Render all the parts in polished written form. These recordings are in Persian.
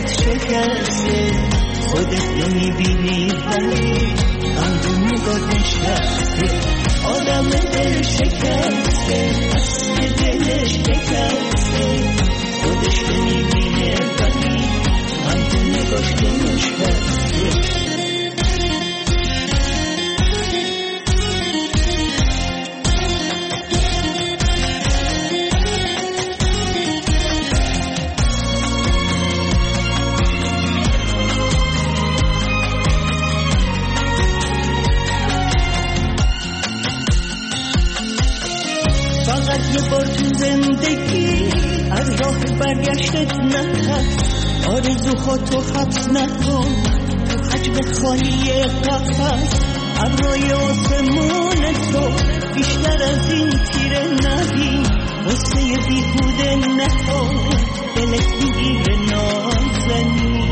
دلت شکسته خودت نمیبینی ولی اندون نگاه نشسته آدم دل شکسته دست دلش شکسته خودش نمیبینه ولی اندون نگاش نشسته یه بار تو زندگی از راه برگشتت نکن آرزوها تو حبس نکن تو حجم خالی قفس ابرای آسمون تو بیشتر از این تیره نبین واسه بیهوده نکن دلت میگیره نازنی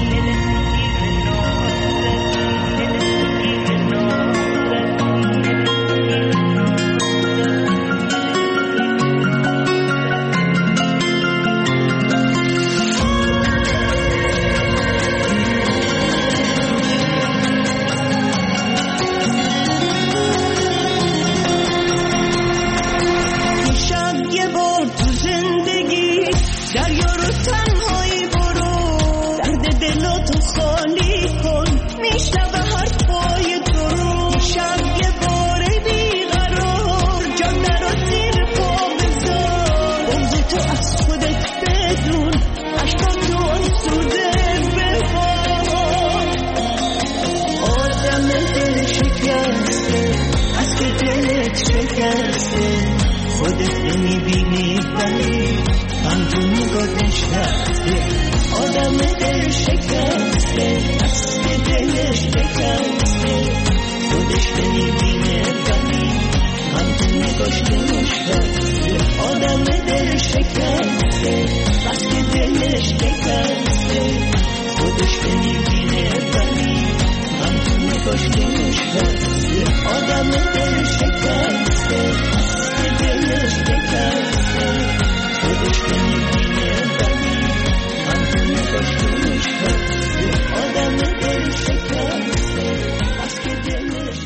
خودت نمیبینی ولی اندون نگاه نشسته آدم دل شکسته دست دلش شکسته خودش نمیبینه ولی اندون نگاش نشسته آدم دل شکسته دست دلش شکسته خودش نمیبینه ولی اندون نگاش نشسته آدم دل شکسته دلش بکسته خودش نمیبینه ولی اندون نگاش نشسته آدم دل شکسته بس که دلش.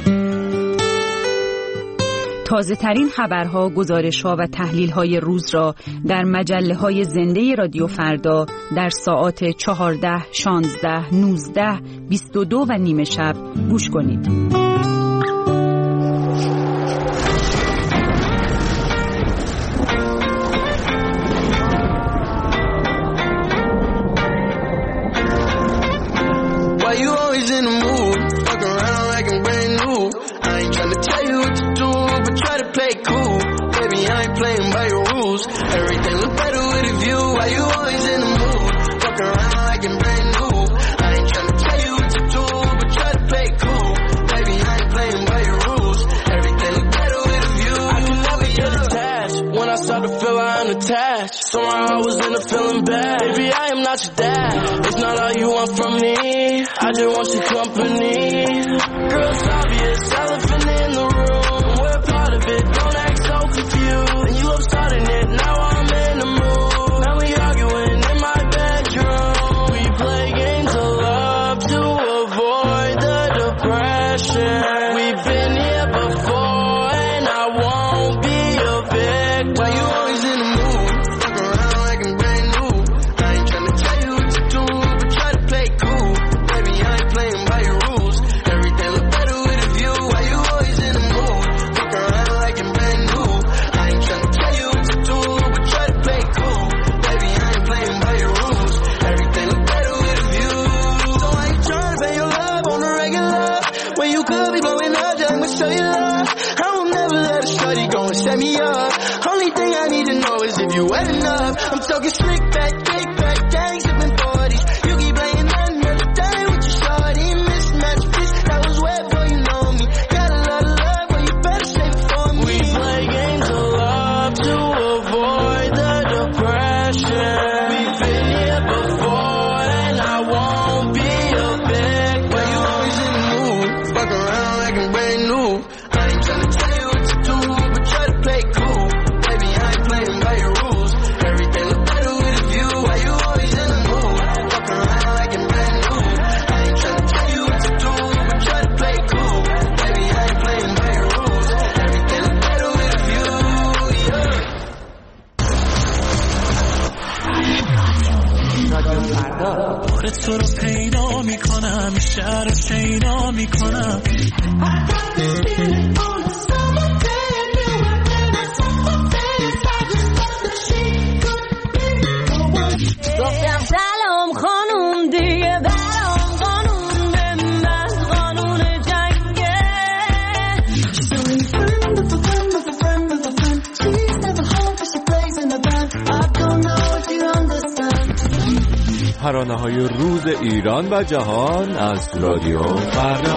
تازه ترین خبرها، گزارش‌ها و تحلیل‌های روز را در مجله‌های زنده رادیو فردا در ساعات 14، 16، 19، 22 و نیم شب گوش کنید. Somehow I was in a feeling bad. Baby, I am not your dad. It's not all you want from me. I just want your company. Girl, it's obvious, elephant in the room. We're part of it, don't act so confused. And you love starting it, now I'm in the mood. Now we arguing in my bedroom. We play games of love to avoid the depression. We've been here before and I won't be a victim. Why you always in the mood? Set me up. Only thing I need to know is if you wet enough. I'm talking slick back, kick back, gang sipping 40s. You keep playing another day with your shorty. Mismatch fish, that was wet, boy, you know me. Got a lot of love, but you better save it for me. We play games of love to avoid the depression. We've been here before and I won't be a victim. Why you always in the mood? Fuck around like I'm brand new. I ain't tryna tell you what to do, but try to play cool. Baby, I ain't playing by your rules. Everything look better with a view. Why you always in the mood? Fuck around like رادیو فردا. تو رو پیدا میکنم، شهر رو شیدا میکنم. گفتم سلام خانوم دیگه برام قانون به من قانون جنگه. ترانه‌های روز ایران و جهان از رادیو فردا.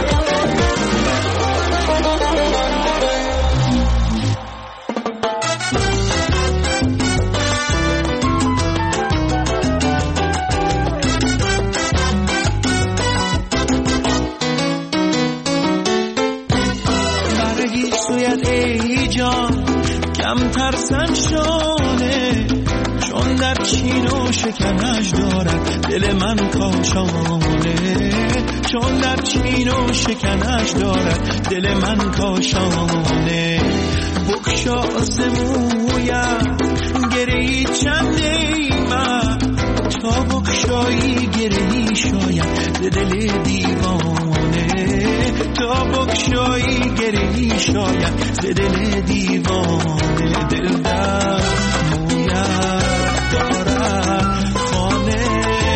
برگی سویت ای جان کم ترسن شانه، چون در چین و شکنش دارد دل من کاشانه. چون در چین و شکنش دارد دل من کاشانه. بکشا زمویم گرهی چند ایمم، تا بکشایی گرهی شاید دل دیوانه. تا بکشایی گرهی شاید دل دیوانه. دل در مویت دارد خانه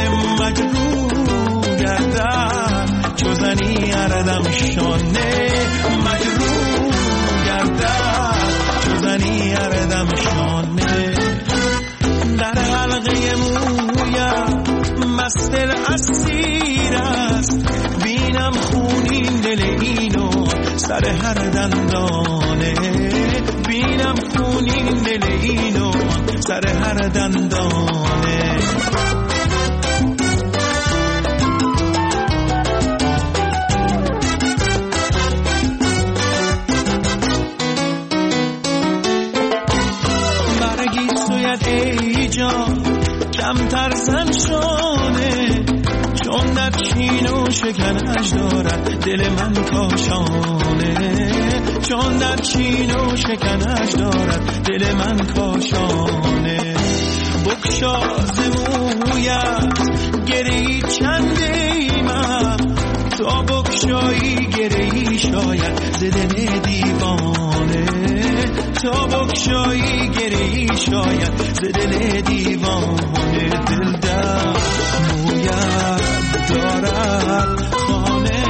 مجروح گردد، چو زنی اردم شانه. مجروح گردد چو زنی اردم شانه. در حلقه مویت مستر اسیر است، بینم خونین دل اینو سر هر دندانه. بینم خونین دل اینو سر هر دندانه. برگی سویت ای جان کم ترسن شانه، چون در چین و شکنش دارد دل من کاشانه. چون در چین و شکنش دارد دل من کاشانه. بکشا زمویت گرهی چند ایمم، تا بکشایی گرهی شاید دل دیوانه. تا بکشایی گرهی شاید دل دیوانه. دل در مویت دارد خانه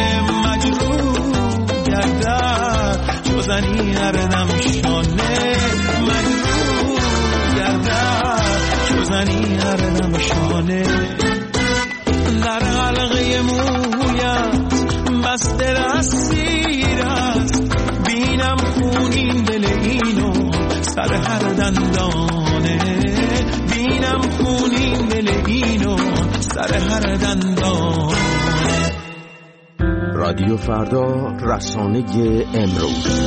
مجروح گردد، چو زنی اردم شانه. مجروح گردد چو زنی اردم شانه. در حلقه مویت مستر اسیر است، بینم خونین دل اینو سر هر دندانه. بینم خونین دل اینو سر هر دندانه. رادیو فردا، رسانه امروز.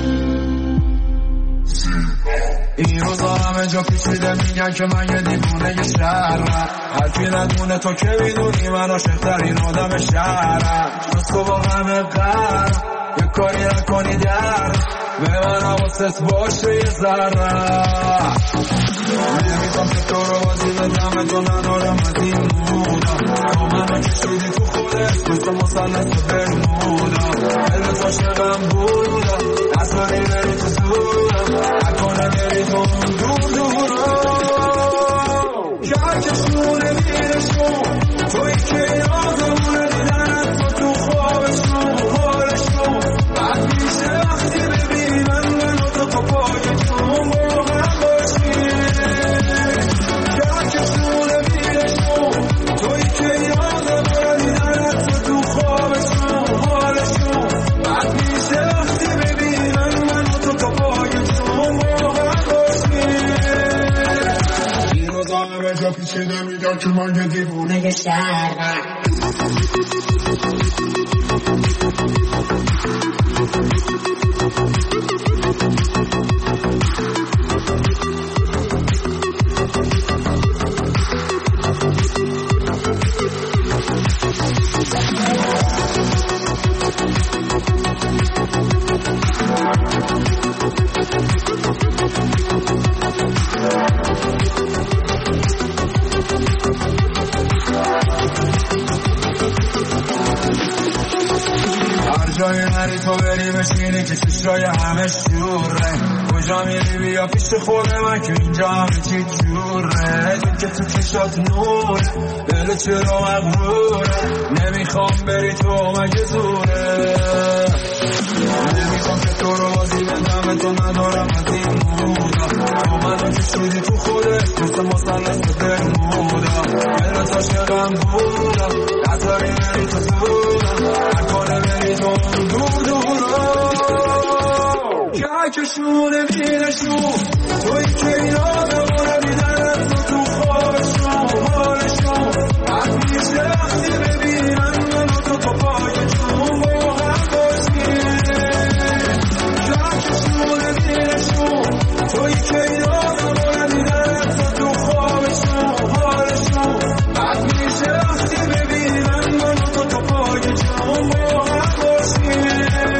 این روزا همه جا پیچیده میگن که من یه دیوونه شهرم. هر کی ندونه تو که میدونی من عاشق‌ترین آدم شهرم. جز تو با همه قرم یه کاری نکنی در به من حواست باشه یه ذره. نمیتونم که تو رو بازی بدم، تو ندارم از این مودا. تو منو کشیدی تو خودت مثل مثلث برمودا. دلت عاشقم بودا، اصلا بری تو زورم، نکنه بری تو دور دورم. شرکشونه میرشون توی که یادمونه دیدنت تو تو خوابشون حالشون. بعد میشه وقتی ببینی من و تو پای چون واقعا باشی. شرکشونه میرشون توی که یادمونه دیدنت تو تو خوابشون حالشون. بعد میشه وقتی ببینی من و تو پای چون واقعا باشی. این روزا همه جا پیچیده میگن که من یه دیوونه شهرم. کجایی نری تو بری بشینی که چشای همه شوره، کجا میری بیا پیش خود من که اینجا همه چی جوره، تو که تو چشات نوره دل چرا مغروره، نمیخوام بری تو مگه زوره، نمیخوام که تو رو بازی بدم تو ندارم از این مودا، تو منو که شدی تو خودت مثل مثلث برمودا، دلت عاشقم بودا نذاری بری تو زودا، نکنه بری تو دور دورا که کشونه بینشون توی که اینا بمونه بیدن تو خوابشون حالشون وقتی شخصی ببینن منو تو پای جون با هم باشیم، که کشونه بینشون توی که اینا بمونه بیدن تو خوابشون حالشون وقتی شخصی ببینن منو تو پای جون با هم باشیم،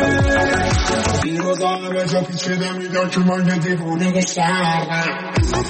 روزانه به جا پیچیده میدن که من یه دیوونه شهرم.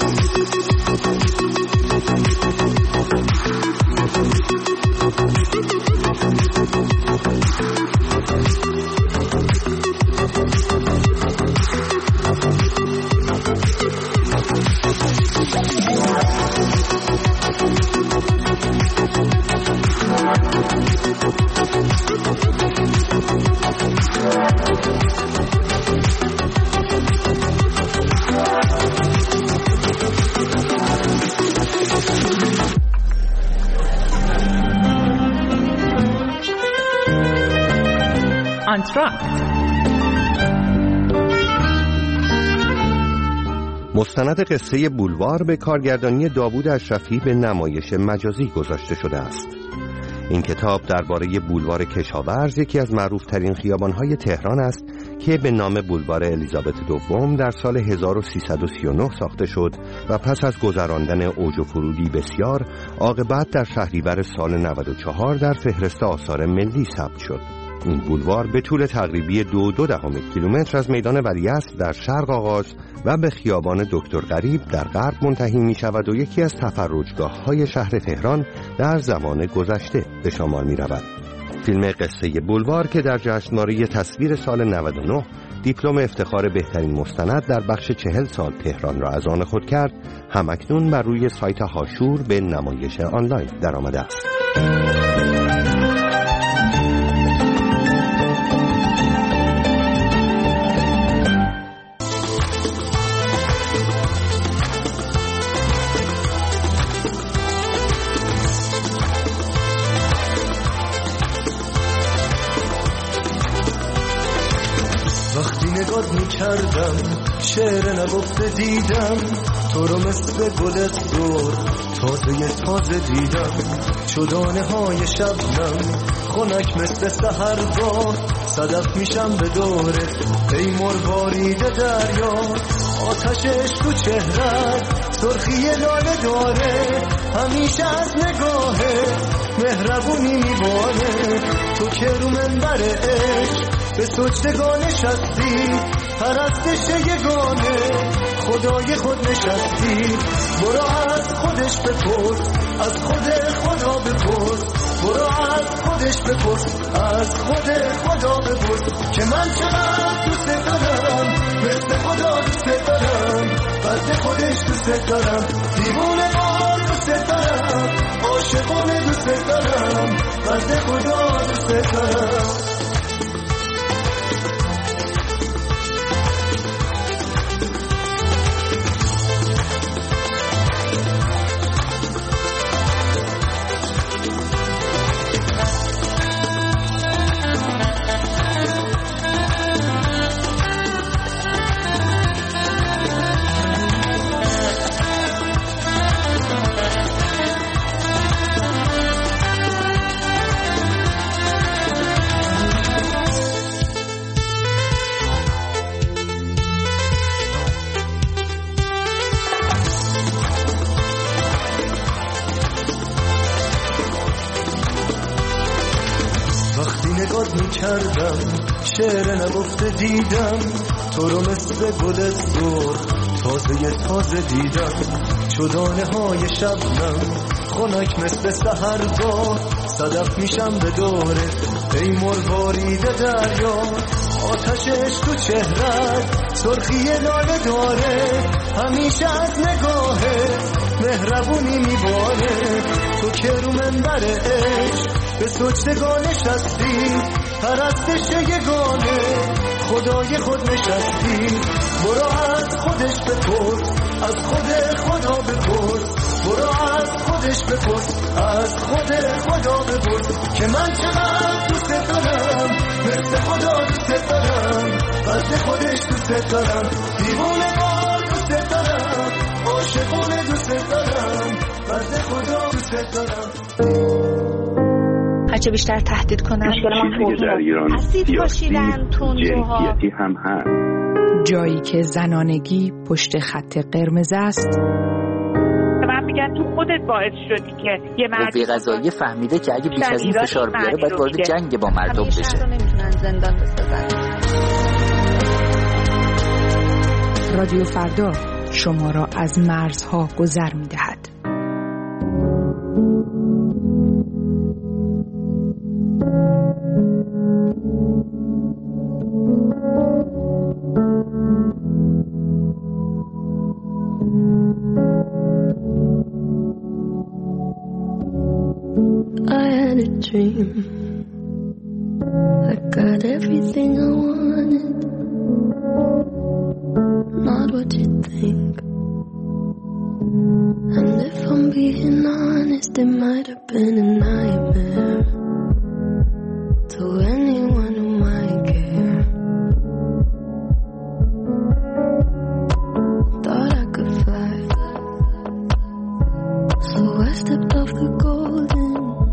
مستند قصه بولوار به کارگردانی داوود اشرفی به نمایش مجازی گذاشته شده است. این کتاب درباره بولوار کشاورز، یکی از معروف‌ترین خیابان‌های تهران است که به نام بولوار الیزابت دوم در سال 1339 ساخته شد و پس از گذراندن اوج و فرودی بسیار، عاقبت در شهریور سال 94 در فهرست آثار ملی ثبت شد. این بولوار به طول تقریبی 2.2 کیلومتر از میدان ولیعصر در شرق آغاز و به خیابان دکتر غریب در غرب منتهی می شود و یکی از تفرجگاه‌های شهر تهران در زمان گذشته به شمار می رود. فیلم قصه بولوار که در جشنواره تصویر سال 99 دیپلم افتخار بهترین مستند در بخش 40 سال تهران را از آن خود کرد، همکنون بر روی سایت هاشور به نمایش آنلاین درآمده است. کردم شعر نگفته دیدم تو رو مثل گل دور تازه دیدم، چدانه های شبنم خنک مثل سحرگاه صدف میشم به دورت ای مروارید دریا، آتشش تو چهرت سرخی لاله داره همیشه از نگاهه مهربونی میباره، تو که رو منبر عشق به سجدگاه نشستی پرستش یگانه خدای خود نشستی، برو از خودش بپرس از خود خدا بپرس، برو از خودش بپرس از خود خدا بپرس که من چقدر دوست دارم مثل خدا دوست دارم، بس خودش دوست دارم دیوونه بار دوست دارم، عاشقانه دوست دارم بس خدا دوست دارم. کردم شعر نگفته دیدم تو رو مثل گل زور تازه دیدم، چدانه های شبنم خنک مثل سحرگاه صدف میشم به دورت ای مروارید دریا آتشش تو چهرت سرخی لاله داره همیشه از نگاهه مهربونی میباره تو که رو منبر عشق به سجدگاه نشستی پرستش یگانه خدای خود نشستی برو از خودش بپرس از خود خدا بپرس برو از خودش بپرس از خود خدا بپرس که من چقدر دوست دارم مثل خدا دوست دارم واسه خودش دوست دارم دیوونه بار دوست دارم عاشقونه دوست دارم واسه خدا دوست دارم هرچه بیشتر تهدید کنن در ایران اسید پاشیدن تندروها هم هست جایی که زنانگی پشت خط قرمز است من میگن تو خودت باعث شدی که یه مرد قوه قضاییه فهمیده که اگه بیش از این فشار بیاره باید وارد جنگ با مردم بشه. نمیتونن زندان بسازن. رادیو فردا شما را از مرزها گذر میدهد. I got everything I wanted, not what you think. And if I'm being honest, it might have been a nightmare to anyone who might care. Thought I could fly, so I stepped off the golden.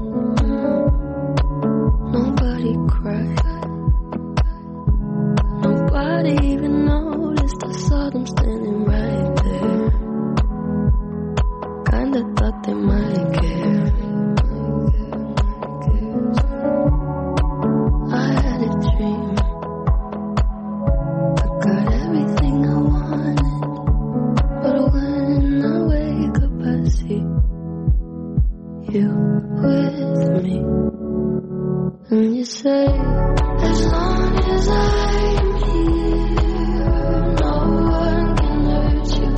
Nobody cried, nobody even noticed. I saw them standing right there. Kinda thought they might care. I had a dream, I got everything I wanted, but when I wake up I see you with me. And you say, as long as I'm here, no one can hurt you.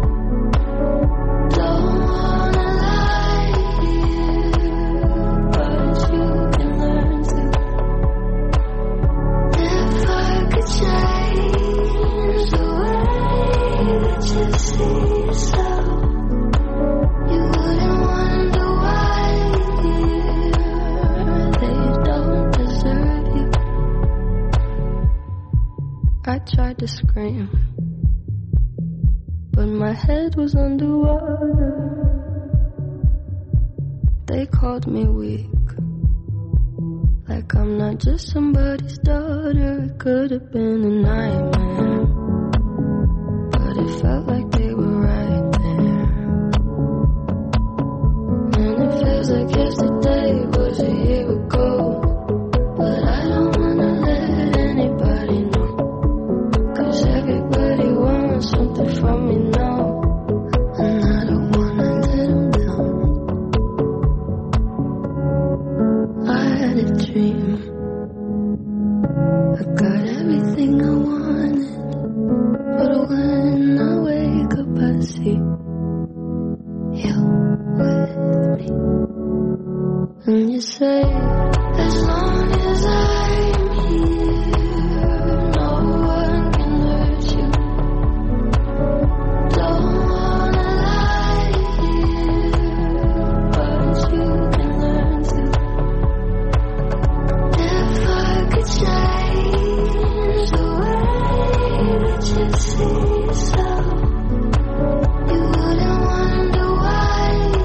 Don't wanna lie here, but you can learn to. If I could change the way that you see yourself, you wouldn't wonder why they don't deserve you. I tried to scream, but my head was underwater. They called me weak, like I'm not just somebody's daughter. It could have been a nightmare, but it felt like they were right there. And it feels like yesterday was a year ago, but I don't wanna let anybody know, 'cause everybody wants something from me now, and I don't wanna let them down. I had a dream, I got everything I wanted, but when I wake up I see you with me. And you say, as long as I'm here, no one can hurt you. Don't wanna lie here, but you can learn to. If I could change the way that you see yourself, you wouldn't wonder why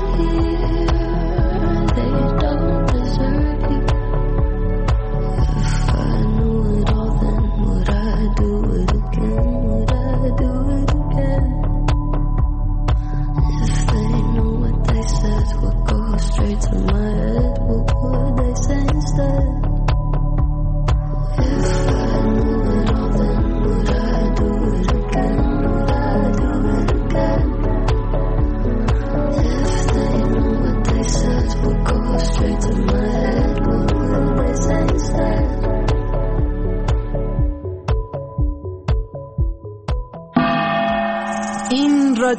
they don't deserve you. If I knew it all, then would I do it again? Would I do it again? If they knew what they said would go straight to my head, what would they say instead? If I knew it all, then would I do it again? Would I do it again? If they knew what they said would go straight to my head, what would they say instead?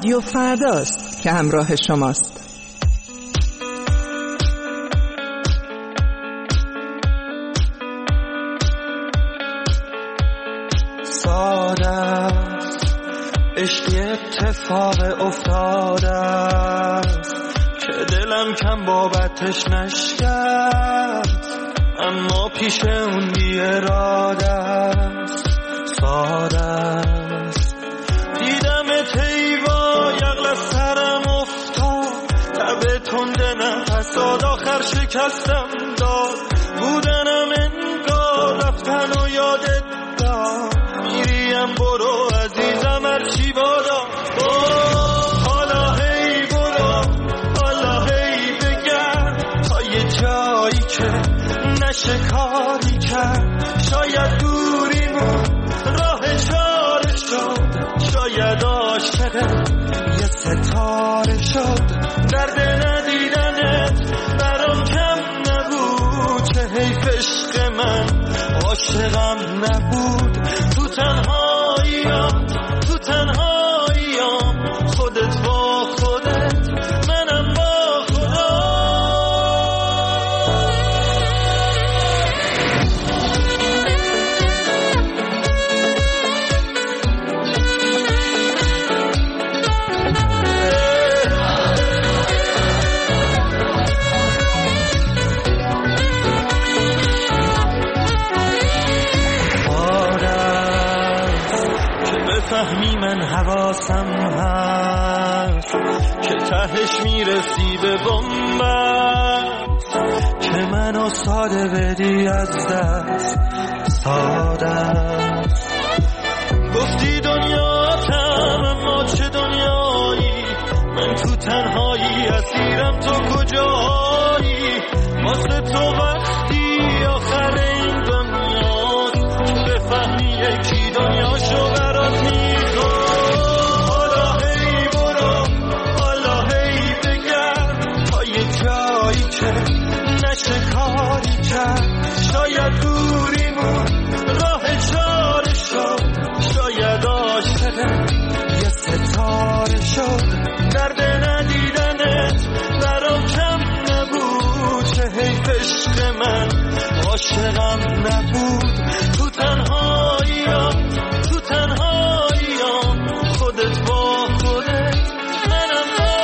رادیو فرداست که همراه شماست. ساده است عشقی اتفاق افتاده است که دلم کم بابتش نشکست، اما پیش اون بی اراده است. ساده است دیدم تیوا یقل از سرم افتاد، تب تنده نفساد آخر شکستم داد. بودنم انگار رفتن و یادت داد، میریم برو عزیزم هرچی بادا. حالا هی برو، حالا هی بگرد تا یه جایی که نشه کاری کرد. شاید دوریمون راه چاره شد، شاید عاشقت یه ستاره شد. درد ندیدنت برام کم نبود، چه حیف عشق من عاشقم نبود. تو تنهاییام، تو تنهاییام، خودت با خودت منم با فهمی من حواسم هست که تهش میرسی به بنبست، که منو ساده بدی از دست. ساده است گفتی دنیاتم، اما چه دنیایی؟ من تو تنهایی اسیرم، تو کجایی؟ واسه تو وقتی آخر این دنیاست که بفهمی یکی دنیاشو برات میخواد. حالا هی برو، حالا هی بگرد تا یه جایی که نشه کاری کرد. شاید دوریمون راه چاره شد، شاید عاشقت یه ستاره شد. درد ندیدنت برام کم نبود، چه حیف عشق من عاشقم نبود. تو تنهاییام، تو تنهاییام، خودت با خودت منم با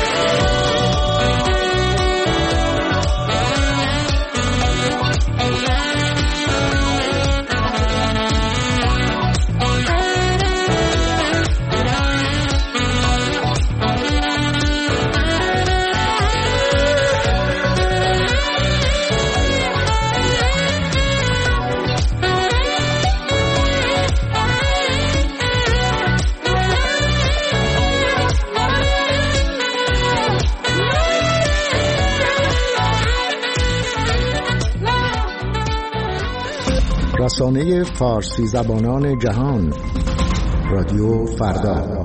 رسانه فارسی زبانان جهان، رادیو فردا.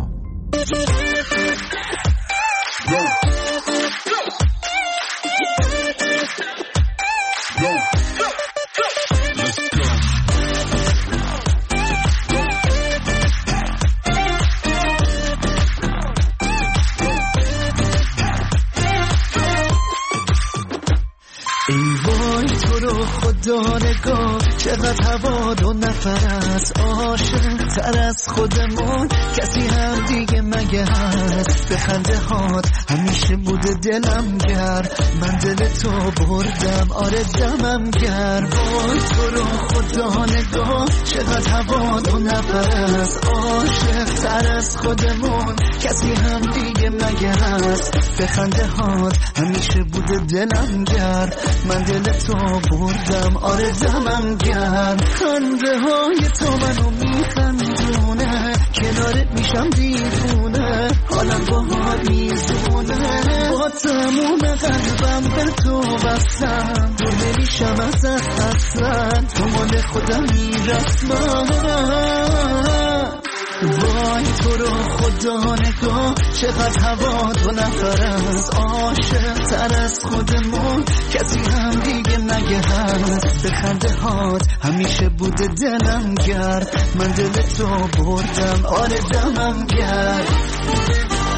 نگاه چقدر هوا دو نفر است، عاشق تر از خودمون کسی هم دیگه مگه هست؟ به خنده هات همیشه بوده دلم گرم، من دل تو بردم آره دمم گرم. وای تو رو خدا نگاه چقدر هوا دو نفر است، عاشق تر از خودمون کسی هم دیگه مگه هست؟ به خنده هات همیشه بوده دلم گرم، من دل تو بردم آره دمم گرم. خنده های تو منو میخندونه، کنارت میشم دیوونه، حالم باهات میزونه، با تموم قلبم به تو بستم، دور نمیشم ازت اصلا، تو مال خودم میرسم. وای تو رو خدا نگاه چقدر هوا دو نفر است، عاشق تر از خودمون کسی هم دیگه مگه هست؟ به خنده هات همیشه بوده دلم گرم، من دل تو بردم آره دمم گرم.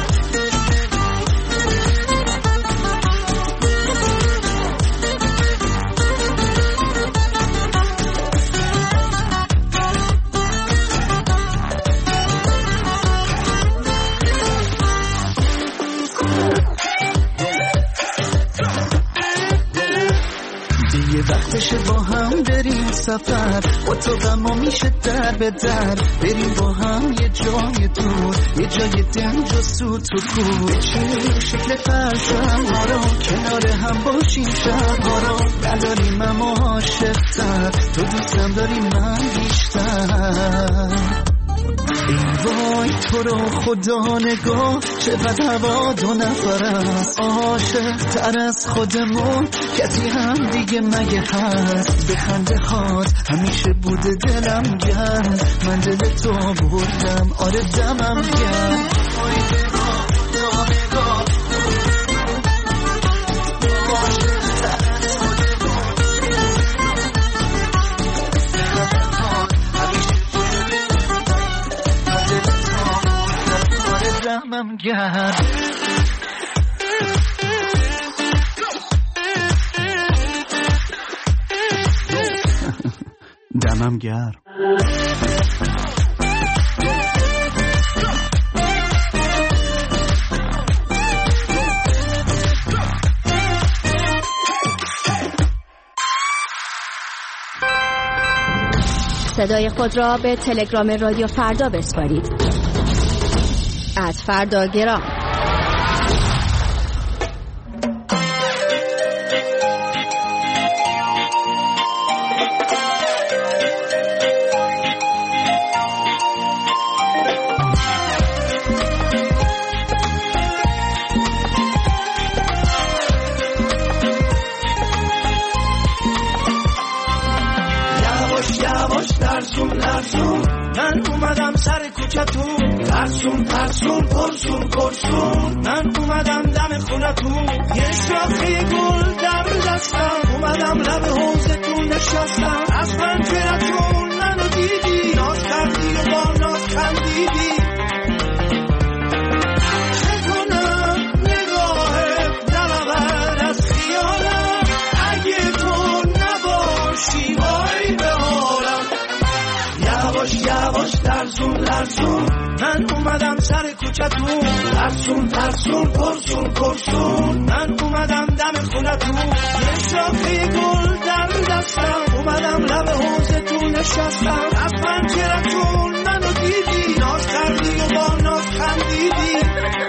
وقتش با هم بریم سفر، با تو غما میشه در به در، بریم با هم یه جای دور، یه جای دنج و سوت و کور، چه شکل فرشم ها رو کنار هم باشیم شبها رو، نداریم اما عاشق‌تر، تو دوستم داری من بیشتر. ای وای تو رو خدا نگاه چقدر هوا دو نفر است، عاشق تر از خودمون کسی هم دیگه مگه هست، بخنده هات همیشه بوده دلم گرم، من دل تو بردم آره دمم گرم. دمم گرم دمم گرم. صدای خود را به تلگرام رادیو فردا بسپارید. @فرداگرام. یواش لرزون من اومدم سر کوچتون، ترسون پرسون من اومدم دم خونتون، یه شاخه گل در دستم، اومدم لب حوضتون نشستم، از پنجرتون منو دیدی، ناز کردی و با ناز خندیدی، چه کنم نگاهت دلبر از خیالم، اگه تو نباشی وای به حالم. یواش لرزون من اومدم سر کوچتون، ترسون پرسون من اومدم دم خونتون، یه شاخه گل در دستم، اومدم لب حوضتون نشستم، از پنجرتون منو دیدی، ناز کردی و با ناز خندیدی،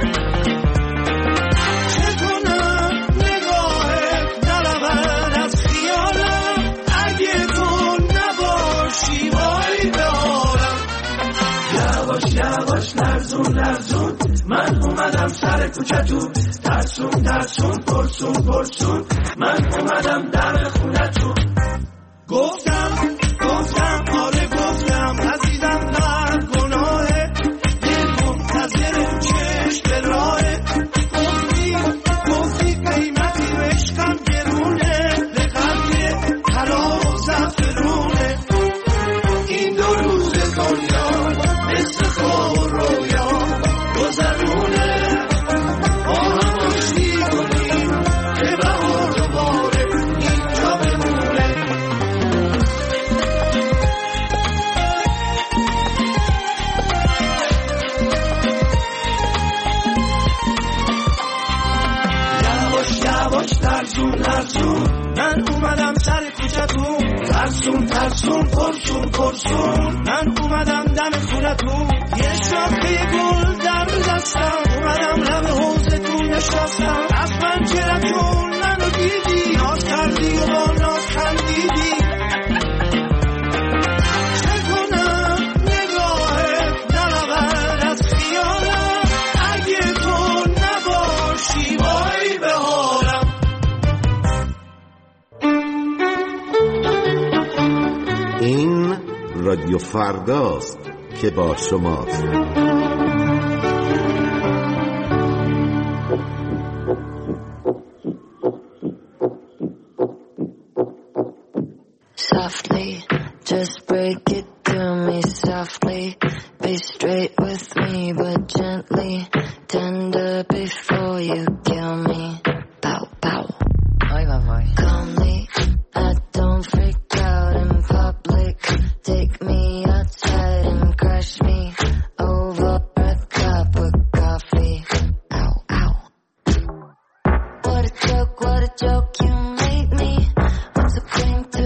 چه کنم نگاهت دلبر از خیالم، اگه تو نباشی وای به حالم. یواش لرزون من اومدم سر کوچتون، ترسون پرسون من اومدم دم خونتون، گفتم آره گفتم عزیزم نه گناهه، دل منتظر چشم به راهه، گفتی قیمتی عشقم گرونه، به قلب طلا و زعفرونه، این دو روز دنیا مثل خواب و رویا گذرونه، با هم آشتی کنیم که بهار دوباره اینجا بمونه. یواش لرزون من اومدم سر کوچتون، ترسون پرسون من اومدم دم خونتون، یه شاخه گل در دستم، اومدم لب حوضتون نشستم، از پنجرتون منو دیدی، ناز کردی و با ناز خندیدی، چه کنم نگاهت دلبر از خیالم، اگه تو نباشی وای به حالم. این رادیو فرداست که با شماست. Softly, just break it to me softly, be straight with me but gently, tender before you kill me, pow pow. Calmly, I don't freak out in public, take me outside and crush me over a cup of coffee, ow ow. What a joke you made me, what's the point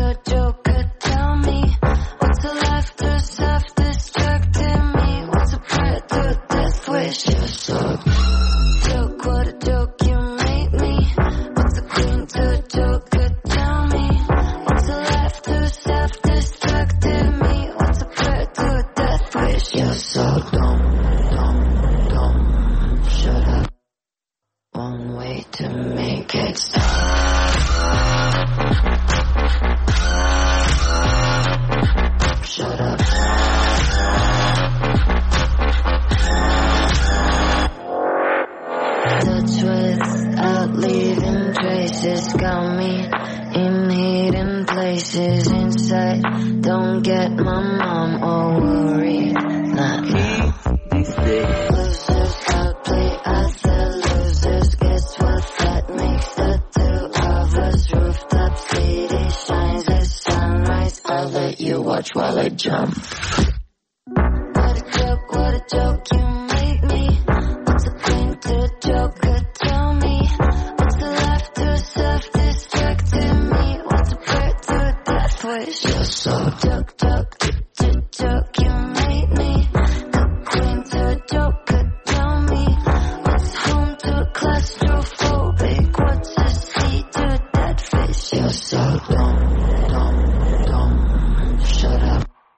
make it stop. Shut up. Touch without leaving traces, got me in hidden places inside. Don't get my mom or worry, not now. Losers got play at the losers. Guess what? That makes the two of us. Rooftop city shines as sunrise. I'll let you watch while I jump. What a joke you made me. What's the point to a joke? Tell me. What's the laughter self-distracting me? What's a prayer to a death wish? You're so joke, you made me. The queen to a joke, tell me. What's home to a claustrophobic? What's a sea to a dead fish? You're so dumb. Shut up.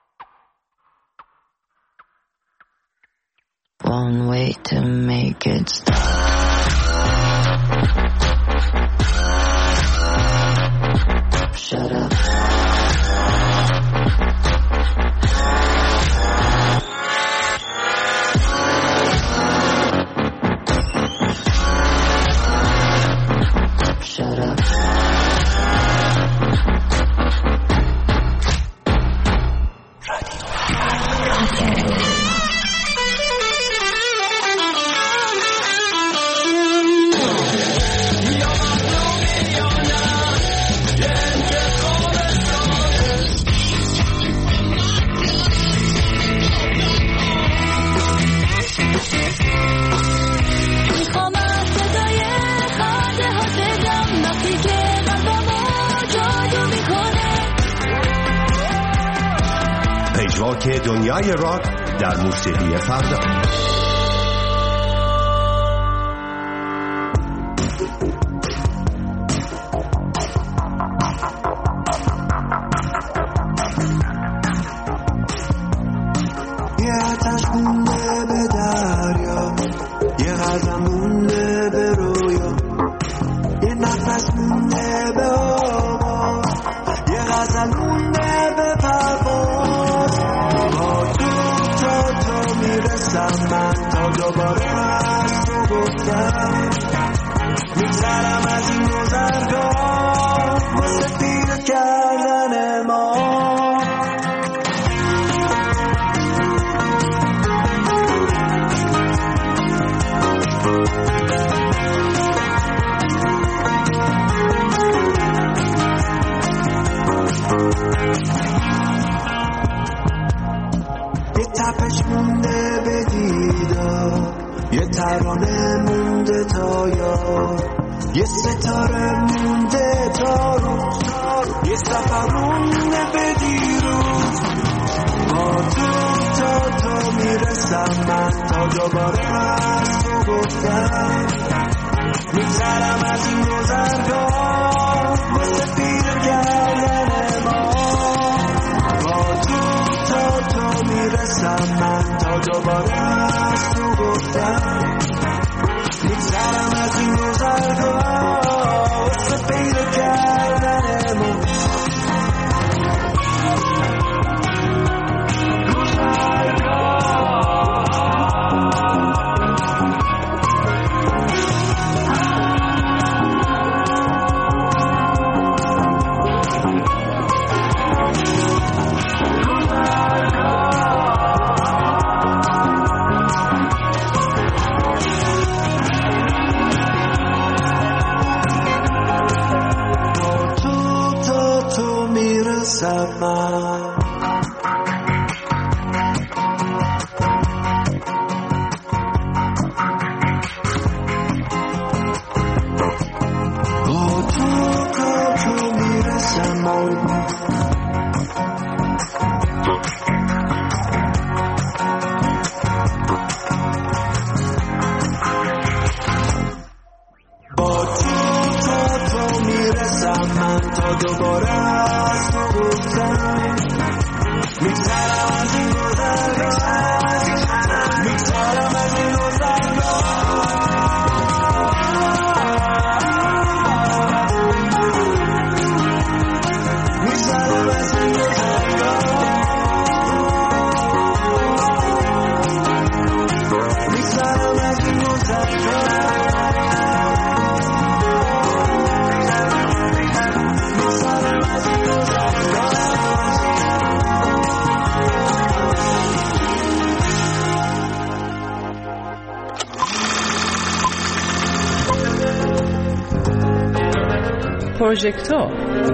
One way to make it stop. Shut up. Shut up. پژواک دنیای راک در موسیقی فردا. یه آتش مونده به دریا، یه قدم مونده به رویا، یه نفس مونده به هوا، یه غزل مونده به پرواز. با تو میرسم من تا دوباره از تو گفتم. میگذرم از این گذرگاه واسه پیر کردن ما. یه تپش مونده به دیدار، یه ترانه مونده تا یاد، یه ستاره مونده تا روز، یه سفر مونده به دیروز. با تو میرسم من تا دوباره از تو گفتم. میگذرم از این گذرگاه واسه پیر کردن ما. با تو میرسم من تا دوباره از تو گفتم. میگذرم از این گذرگاه واسه پیر کردن ما. پروژکتور.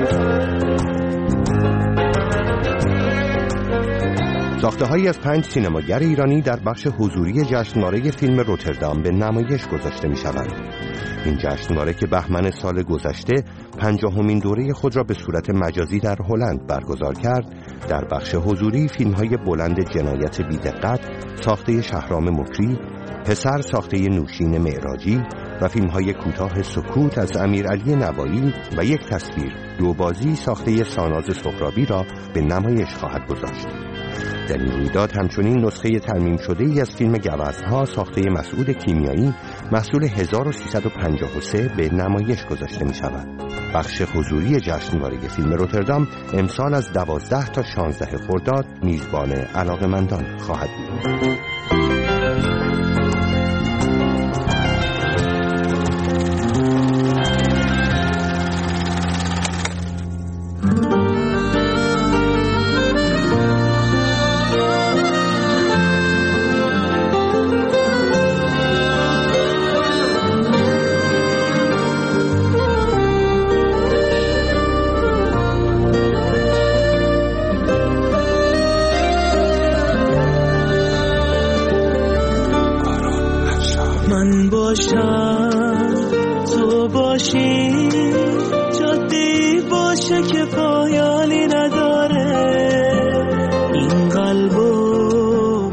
ساخته‌هایی از 5 سینماگر ایرانی در بخش حضوری جشنواره فیلم روتردام به نمایش گذاشته می‌شوند. این جشنواره که بهمن سال گذشته 50مین دوره خود را به صورت مجازی در هلند برگزار کرد، در بخش حضوری فیلم‌های بلند جنایت بی‌دقت ساخته شهرام مکری، پسر ساخته نوشین معراجی و فیلم‌های کوتاه سکوت از امیرعلی نوایی و یک تصویر دو بازی ساخته ساناز سهرابی را به نمایش خواهد گذاشت. در این رویداد همچنین نسخه ترمیم شده ای از فیلم گوزن‌ها ساخته مسعود کیمیایی محصول 1353 به نمایش گذاشته می شود. بخش حضوری جشنواره فیلم روتردام امسال از 12 تا 16 خرداد میزبان علاقه‌مندان خواهد بود. من باشم تو باشی، جاده‌ای باشه که پایانی نداره، این قلبو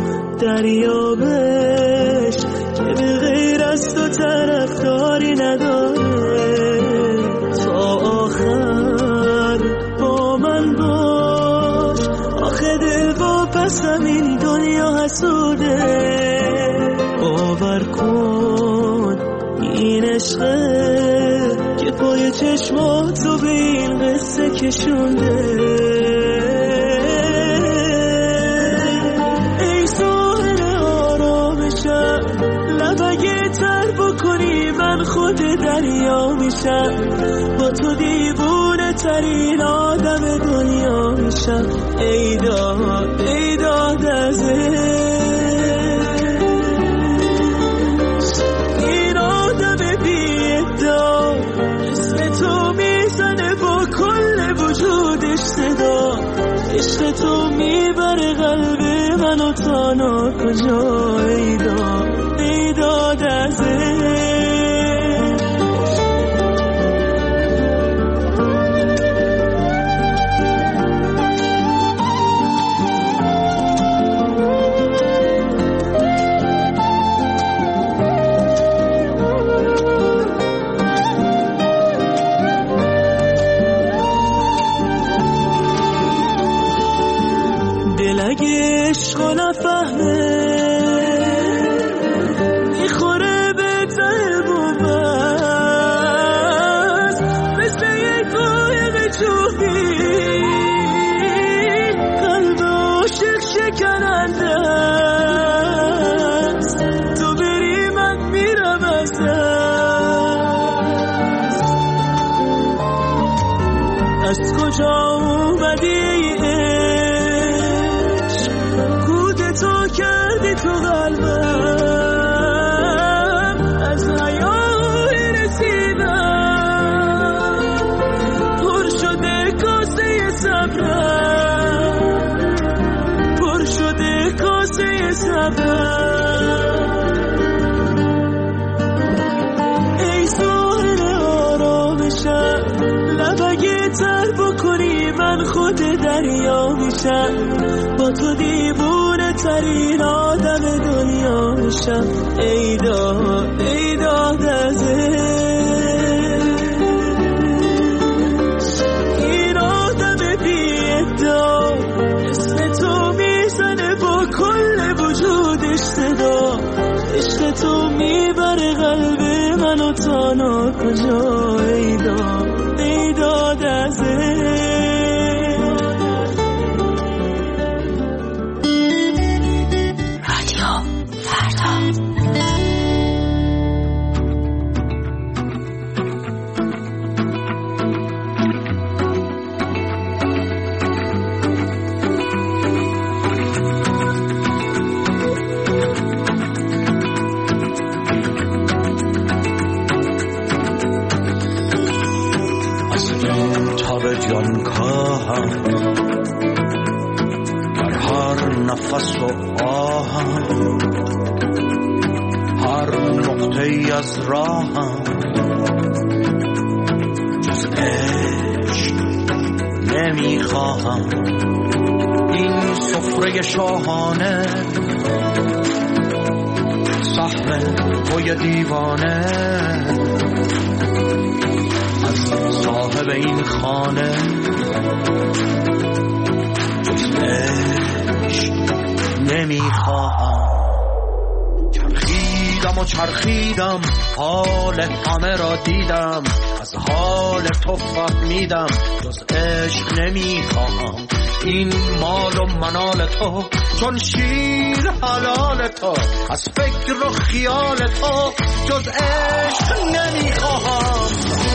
دریابش که به غیر از تو طرفداری نداره، تا آخر با من باش، آخه دل واپسم این دنیا حسوده، باور کن این عشقه که پای چشماتو به این قصه کشونده. ای ساحل آرامشم، لبگه تر بکنی من خود دریا میشم، با تو دیوونه ترین آدم دنیا میشم. ای داد ای داد از عشق تو میبره قلب منو تا ناکجا. ای داد ای داد از عشق و نفهمه میخوره به ته بومست، مثل یک قایق چوبی قلب عاشق شکننده است، تو بری من میرم از دست. از کجا اومدی تو قلبم، از حیای رسیدم پر شده کاسه صبرم، پر شده کاسه صبرم. ای ساحل آرامشم، لبگه تر بکنی من خود دریا میشم، با تو دیوونه ترین آدم دنیا میشم. ای داد ای داد از این آدم بی ادعا، اسم تو میزنه با کل وجودش صدا، عشق تو میبره قلب منو تا ناکجا. ای داد ای داد از از این تاب جان کاهم در هر نفس و آهم هر نقطه ای از راهم جز عشق نمیخواهم این سفره شاهانه سهم توی دیوانه از صاحب این خانه جز عشق نمیخواهم چرخیدم حال همه را دیدم از حال تو فهمیدم جز عشق نمیخواهم این مال و منال تو چون شیر حلال تو از فکر و خیال تو جز عشق نمیخواهم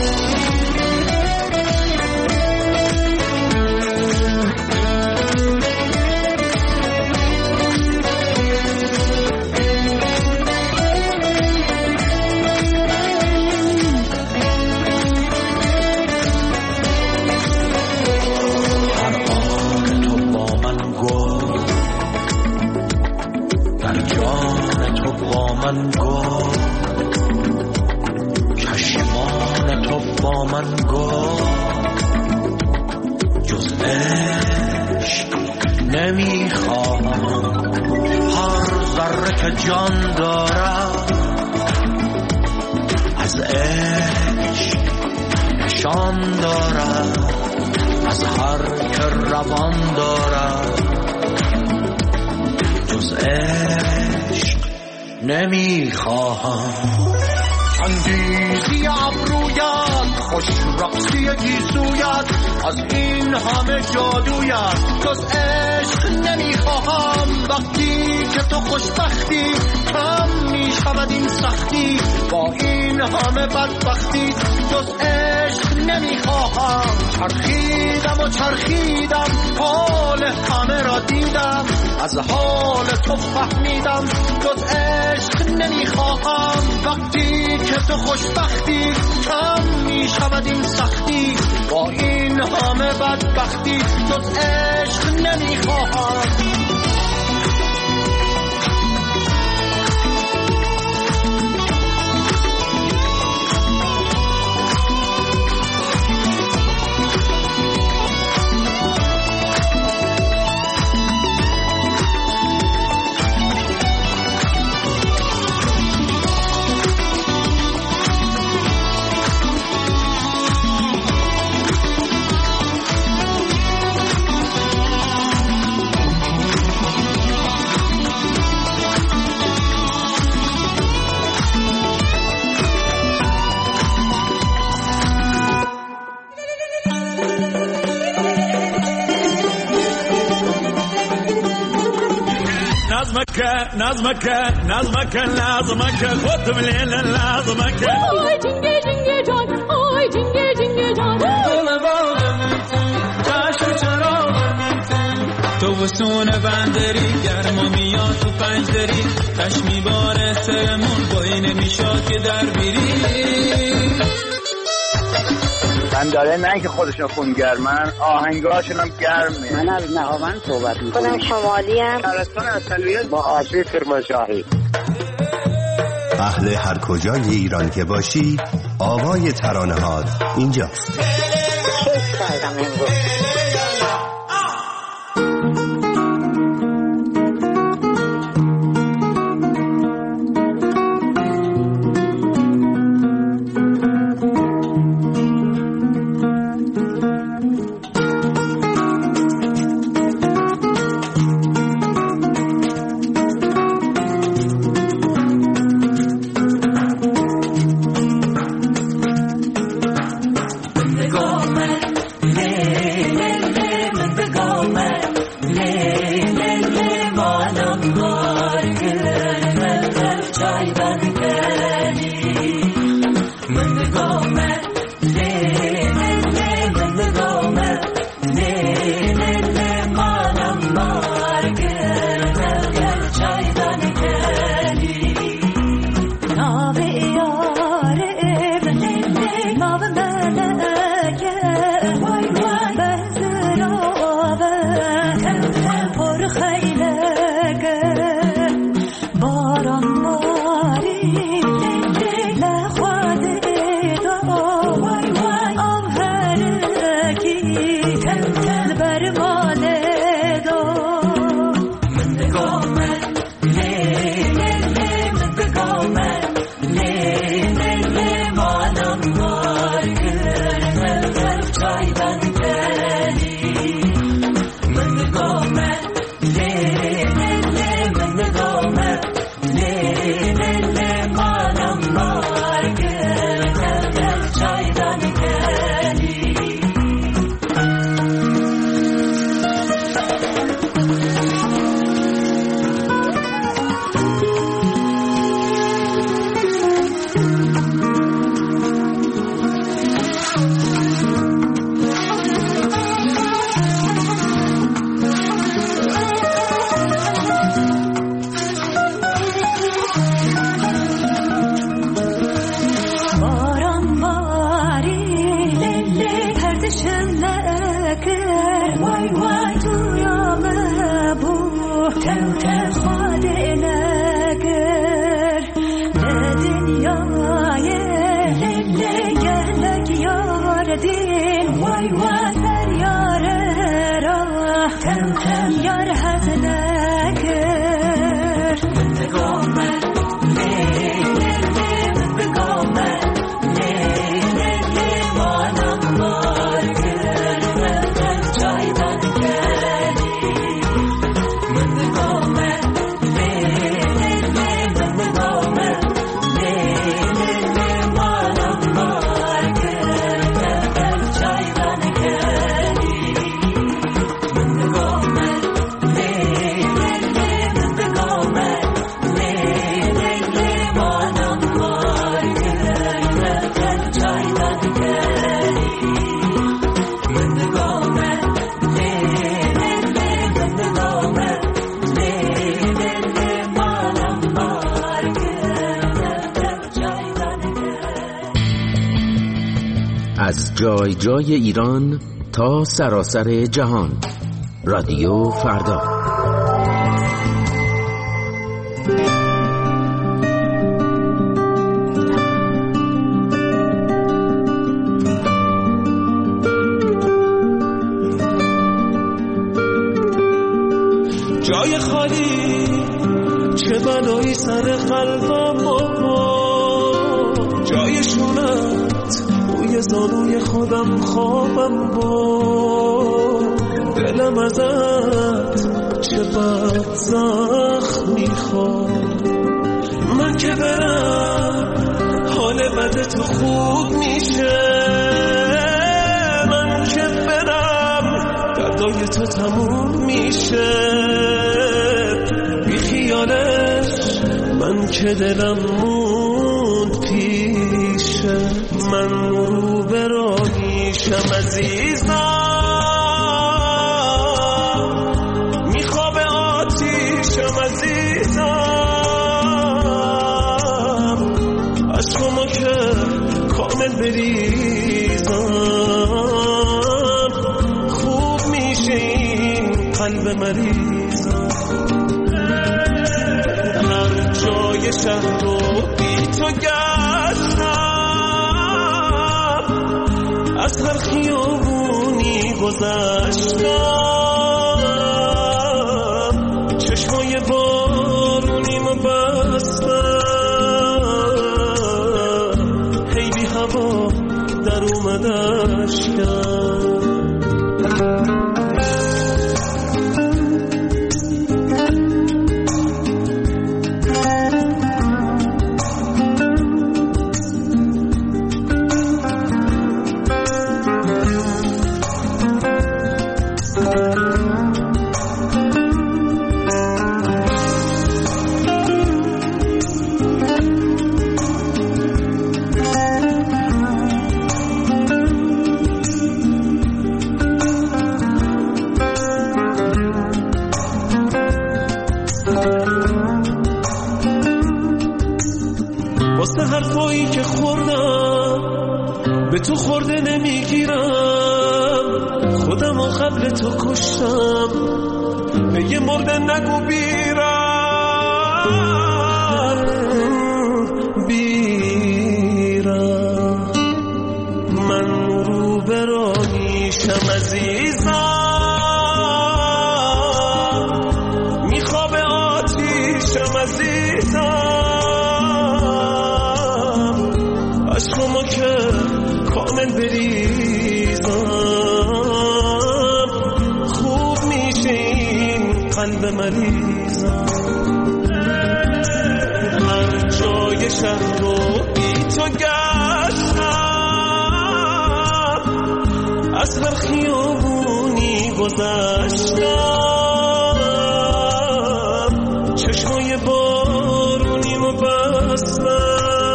من گفت چشمان تو با من گفت جز عشق نمیخواهم هر ذره که جان دارم از عشق نشان دارم از هر که روان دارم جز عشق نمیخواهم انگیزی ابرویت خوش رقصی گیسویت از این همه جادویت جز عشق نمیخواهم وقتی که تو خوشبختی کم میشود این سختی با این همه بدبختی جز عشق نمیخواهم چرخیدم حال همه را دیدم از حال تو فهمیدم جز عشق نمیخواهم وقتی که تو خوشبختی کم میشود این سختی با این همه بدبختی جز عشق نمیخواهم نظمك خودم لیل لازمك آی جنگه جان آی جنگه جان دل باغم چشم چراغم تو وسون بندری گرما میاد تو پنجدری چشمی باره سرمون بایی نمیشاد که در بیری من داره نه که خودشون خونگرمن آهنگاشون هم گرمه من از نهاوند صحبت میکنم خودم شمالی هم شهرستان اصلیت با آشوی کرمانشاهی اهل هر کجای ایران که باشی آوای ترانه‌هات اینجاست کیف کردم امروز وای وای تو یامه بو تو خاده نگر دنیای لگلگ یار دین وای وای در یار را تم یار حد نگر بگامه از جای جای ایران تا سراسر جهان. رادیو فردا. جای خالی چه بلایی سر قلبم جای شونت روی زانوی خودم خوابم دلم ازت چه بد زخمی خورد من که برم حال بد تو خوب میشه من که برم دردای تو تموم میشه بی خیالش من که دلم موند پیشه من رو برایشم عزیزم میخواب آتیشم عزیزم از شما که کامل بریزم خوب میشه این قلب مریضم هر جای شهر رو بی تو گشتم از هر خیابونی گذشتم چشمای بارونیمو بستم هی بی هوا در اومدش کرد حرفایی که خوردم به تو خورده نمیگیرم خودم و قبل تو کشتم به یه مرده نگو بیرم من رو برایشم عزیزم میخواب آتیشم عزیزم از شما که کامل بریزم خوب میشه این قلب مریضم هر جای شهر رو بی تو گشتم از هر خیابونی گذشتم چشمای بارونیمو بستم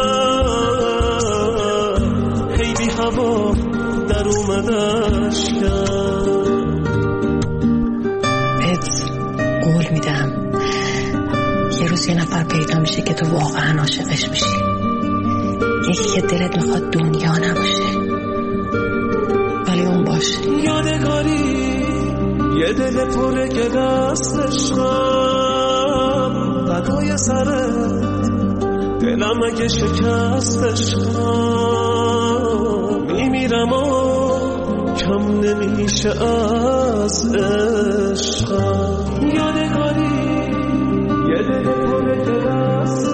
هوا در اومدش کرد بهت قول میدم یه روز یه نفر پیدا میشه که تو واقعا عاشقش میشی یکی که دلت میخواد دنیا نباشه ولی اون باشه یادگاری یه دل پر گل است عشقم فدای سرت دلم اگه شکست عشقم میمیرم و کم نمیشه از عشقم یادگاری یه دل پر گل است